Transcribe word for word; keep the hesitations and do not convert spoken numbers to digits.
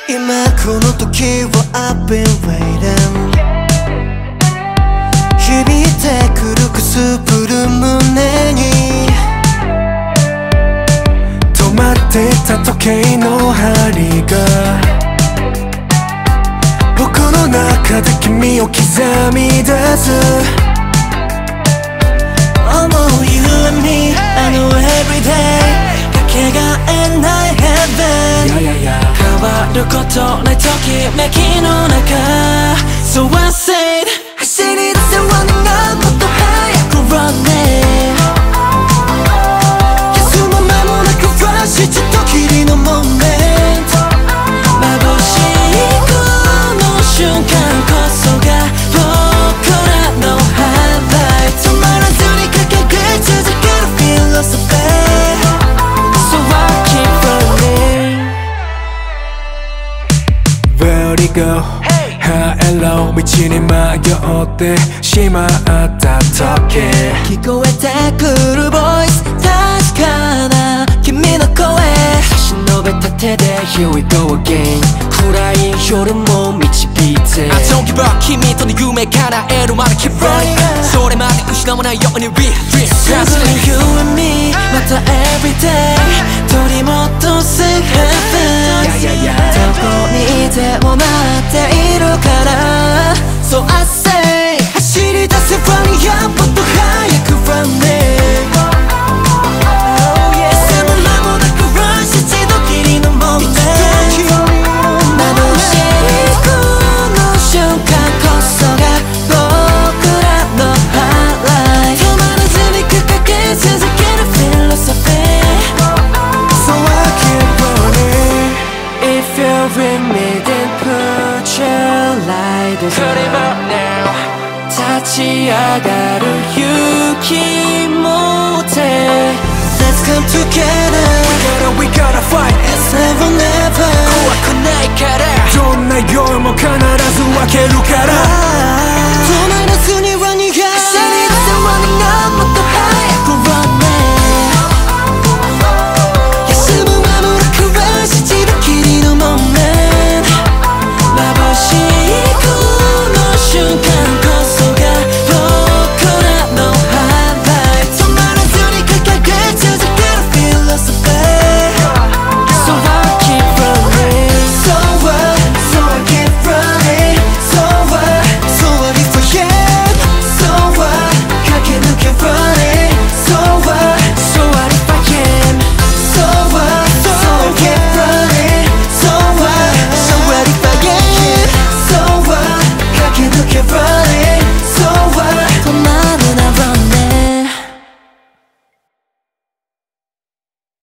今この時を I've been waiting 響いてくるくすぶる胸に止まってた時計の針が僕の中で君を刻み出す Oh no, you and me, I know everyday かけがえない Heaven 変わることないときめきの中 So I said 走り出せ Running up もっと早く Running 休む間もなく Rush ちょっときりの Moment 眩しいこの瞬間こそが僕らの Highlight 止まらずに駆け続ける Philosophy So I keep running Where'd it go? Hello 道に迷ってしまった時聞こえてくるボイス確かな君の声差し伸べた手で Here we go again 暗い夜も導いて I don't give up 君との夢叶えるまで Keep running それまで失わないように Real Dream すぐに You and me また Everyday 取り戻す Heaven どこにいても待っているから So I say 走り出せ Running up もっと早く Running 休む間もなく Rush 一度きりの Moment 眩しいこの瞬間こそが僕らの Highlight 止まらずに掲げ続ける Philosophy So I keep running If you're with me then put your light on Put him up now 立ち上がる勇気持って Let's come together We gotta, we gotta fight It's never never 怖くないからどんな夜も必ず分けるから